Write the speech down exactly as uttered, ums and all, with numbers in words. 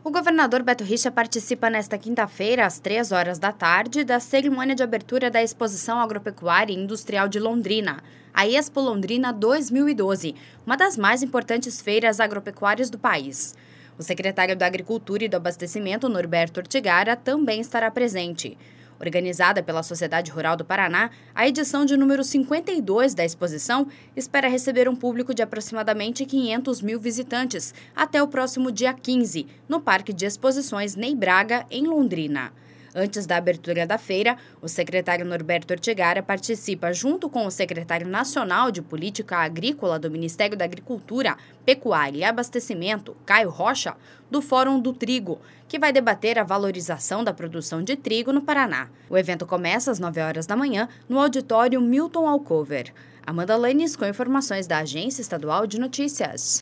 O governador Beto Richa participa nesta quinta-feira, às três horas da tarde, da cerimônia de abertura da Exposição Agropecuária e Industrial de Londrina, a Expo Londrina dois mil e doze, uma das mais importantes feiras agropecuárias do país. O secretário da Agricultura e do Abastecimento, Norberto Ortigara, também estará presente. Organizada pela Sociedade Rural do Paraná, a edição de número cinquenta e dois da exposição espera receber um público de aproximadamente quinhentos mil visitantes até o próximo dia quinze, no Parque de Exposições Ney Braga, em Londrina. Antes da abertura da feira, o secretário Norberto Ortigara participa, junto com o secretário nacional de Política Agrícola do Ministério da Agricultura, Pecuária e Abastecimento, Caio Rocha, do Fórum do Trigo, que vai debater a valorização da produção de trigo no Paraná. O evento começa às nove horas da manhã no auditório Milton Alcover. Amanda Lanes com informações da Agência Estadual de Notícias.